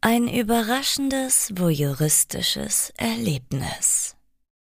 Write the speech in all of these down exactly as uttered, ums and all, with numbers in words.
Ein überraschendes, voyeuristisches Erlebnis.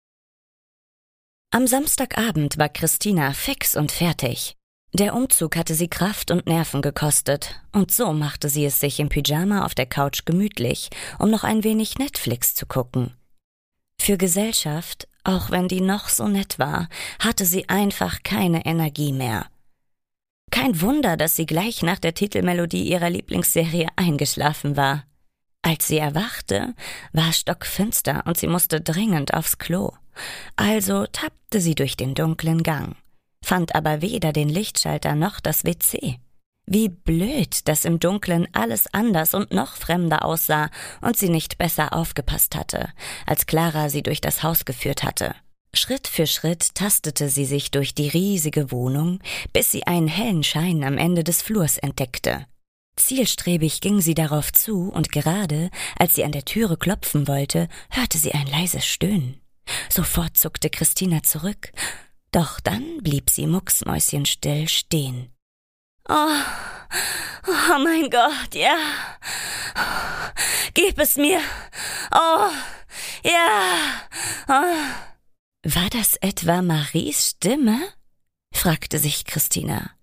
Am Samstagabend war Christina fix und fertig. Der Umzug hatte sie Kraft und Nerven gekostet, und so machte sie es sich im Pyjama auf der Couch gemütlich, um noch ein wenig Netflix zu gucken. Für Gesellschaft, auch wenn die noch so nett war, hatte sie einfach keine Energie mehr. Kein Wunder, dass sie gleich nach der Titelmelodie ihrer Lieblingsserie eingeschlafen war. Als sie erwachte, war es stockfinster und sie musste dringend aufs Klo. Also tappte sie durch den dunklen Gang, fand aber weder den Lichtschalter noch das W C. Wie blöd, dass im Dunkeln alles anders und noch fremder aussah und sie nicht besser aufgepasst hatte, als Clara sie durch das Haus geführt hatte. Schritt für Schritt tastete sie sich durch die riesige Wohnung, bis sie einen hellen Schein am Ende des Flurs entdeckte. Zielstrebig ging sie darauf zu, und gerade, als sie an der Türe klopfen wollte, hörte sie ein leises Stöhnen. Sofort zuckte Christina zurück, doch dann blieb sie mucksmäuschenstill stehen. »Oh, oh mein Gott, ja, gib es mir, oh, ja, oh.« War das etwa Maries Stimme?« fragte sich Christina.